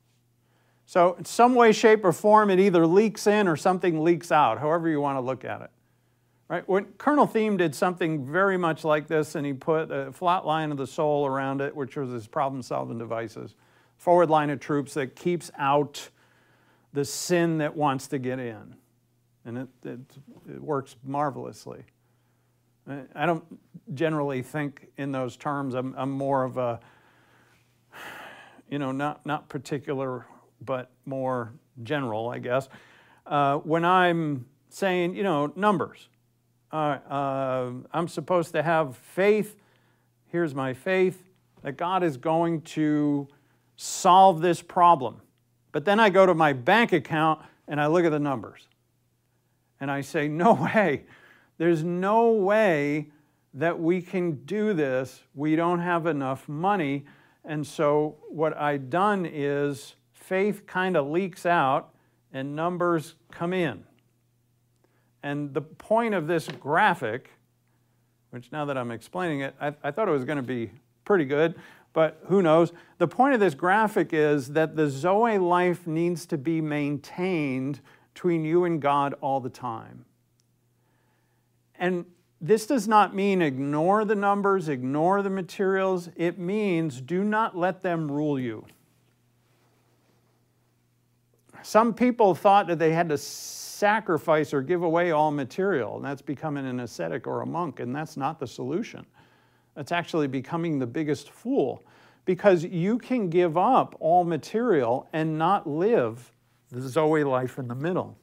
So in some way, shape, or form, it either leaks in or something leaks out, however you want to look at it. Right? When Colonel Thiem did something very much like this, and he put a flat line of the soul around it, which was his problem-solving devices, forward line of troops that keeps out the sin that wants to get in. And it, it, it works marvelously. I don't generally think in those terms. I'm, I'm more of a, you know, not, not particular, but more general, I guess. Uh, when I'm saying, you know, numbers, uh, uh, I'm supposed to have faith. Here's my faith that God is going to solve this problem. But then I go to my bank account and I look at the numbers. And I say, no way. There's no way that we can do this. We don't have enough money. And so what I've done is faith kind of leaks out and numbers come in. And the point of this graphic, which now that I'm explaining it, I, I thought it was going to be pretty good, but who knows? The point of this graphic is that the Zoe life needs to be maintained between you and God all the time. And this does not mean ignore the numbers, ignore the materials. It means do not let them rule you. Some people thought that they had to sacrifice or give away all material, and that's becoming an ascetic or a monk, and that's not the solution. That's actually becoming the biggest fool, because you can give up all material and not live the Zoe life in the middle.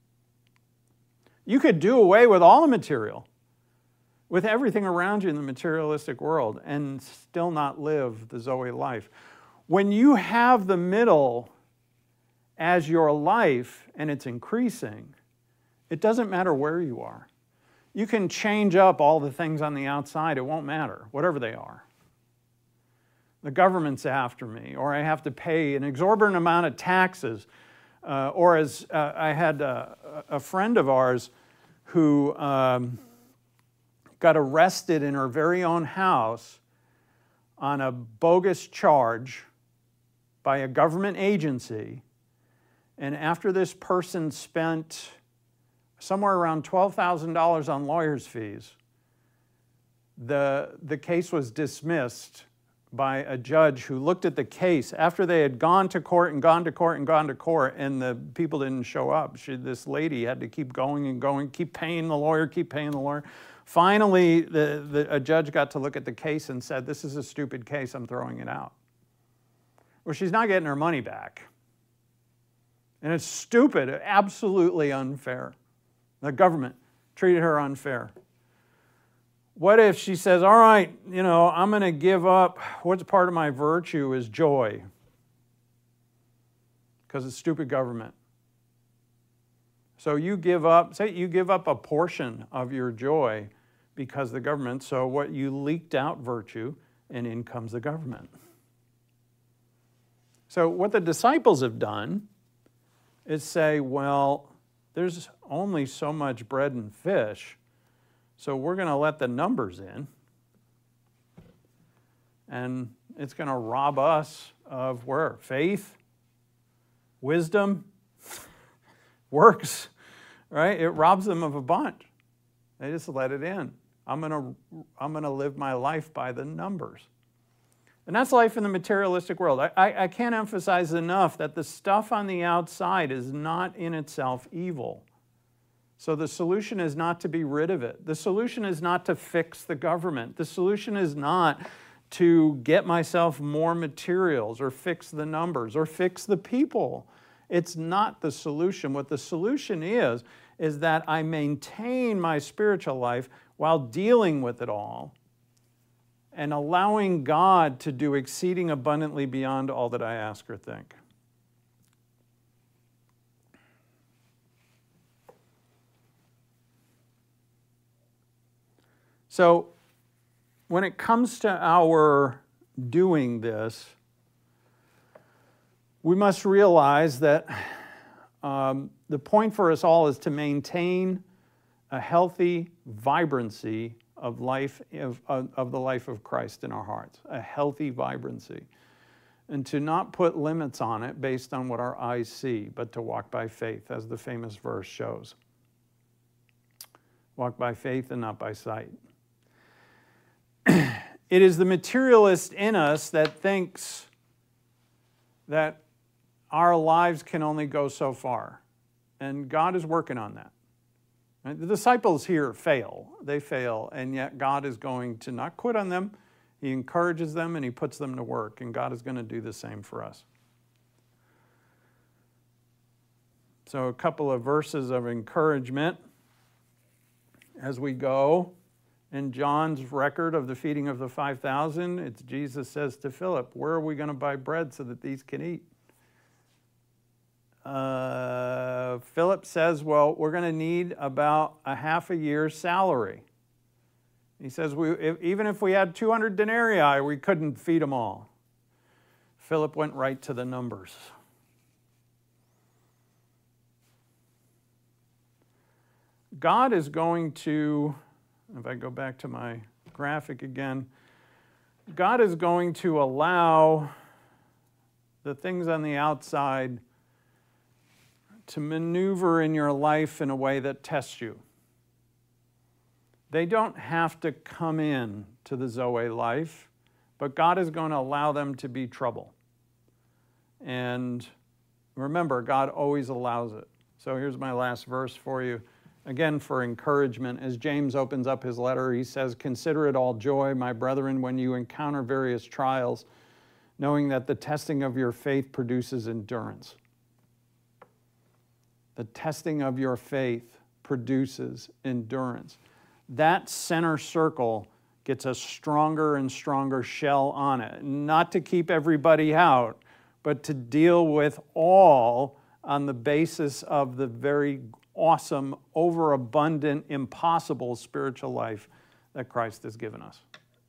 You could do away with all the material, with everything around you in the materialistic world, and still not live the Zoe life. When you have the middle as your life and it's increasing, it doesn't matter where you are. You can change up all the things on the outside, it won't matter, whatever they are. The government's after me, or I have to pay an exorbitant amount of taxes, uh, or as uh, I had a, a friend of ours who um, got arrested in her very own house on a bogus charge by a government agency. And after this person spent somewhere around twelve thousand dollars on lawyer's fees, the, the case was dismissed by a judge who looked at the case after they had gone to court and gone to court and gone to court, and the people didn't show up. She, this lady had to keep going and going, keep paying the lawyer, keep paying the lawyer. Finally, the, the, a judge got to look at the case and said, this is a stupid case, I'm throwing it out. Well, she's not getting her money back. And it's stupid, absolutely unfair. The government treated her unfair. What if she says, all right, you know, I'm going to give up, what's part of my virtue is joy, because it's stupid government. So you give up, say you give up a portion of your joy because the government, so what you leaked out virtue, and in comes the government. So what the disciples have done is say, well, there's only so much bread and fish, so we're going to let the numbers in, and it's going to rob us of where? Faith, wisdom, works, right? It robs them of a bunch. They just let it in. I'm going to, I'm going to live my life by the numbers. And that's life in the materialistic world. I, I, I can't emphasize enough that the stuff on the outside is not in itself evil. So the solution is not to be rid of it. The solution is not to fix the government. The solution is not to get myself more materials or fix the numbers or fix the people. It's not the solution. What the solution is, is that I maintain my spiritual life while dealing with it all and allowing God to do exceeding abundantly beyond all that I ask or think. So when it comes to our doing this, we must realize that um, the point for us all is to maintain a healthy vibrancy of life, of, of, of the life of Christ in our hearts, a healthy vibrancy. And to not put limits on it based on what our eyes see, but to walk by faith, as the famous verse shows. Walk by faith and not by sight. It is the materialist in us that thinks that our lives can only go so far. And God is working on that. Right? The disciples here fail. They fail, and yet God is going to not quit on them. He encourages them and He puts them to work, and God is going to do the same for us. So a couple of verses of encouragement as we go. In John's record of the feeding of the five thousand, it's Jesus says to Philip, where are we going to buy bread so that these can eat? Uh, Philip says, well, we're going to need about a half a year's salary. He says, we, if, even if we had two hundred denarii, we couldn't feed them all. Philip went right to the numbers. God is going to, if I go back to my graphic again, God is going to allow the things on the outside to maneuver in your life in a way that tests you. They don't have to come in to the Zoe life, but God is going to allow them to be trouble. And remember, God always allows it. So here's my last verse for you. Again, for encouragement, as James opens up his letter, he says, "Consider it all joy, my brethren, when you encounter various trials, knowing that the testing of your faith produces endurance." The testing of your faith produces endurance. That center circle gets a stronger and stronger shell on it. Not to keep everybody out, but to deal with all on the basis of the very awesome, overabundant, impossible spiritual life that Christ has given us.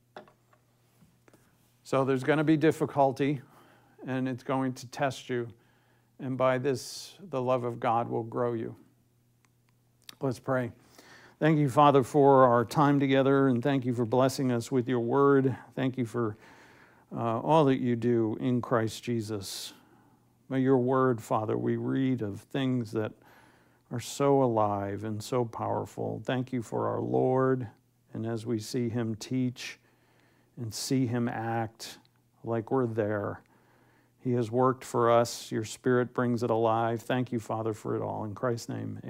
So there's going to be difficulty, and it's going to test you. And by this, the love of God will grow you. Let's pray. Thank you, Father, for our time together, and thank you for blessing us with your word. Thank you for uh, all that you do in Christ Jesus. By your word, Father, we read of things that are so alive and so powerful. Thank you for our Lord, and as we see him teach and see him act like we're there, he has worked for us. Your Spirit brings it alive. Thank you, Father, for it all. In Christ's name, amen.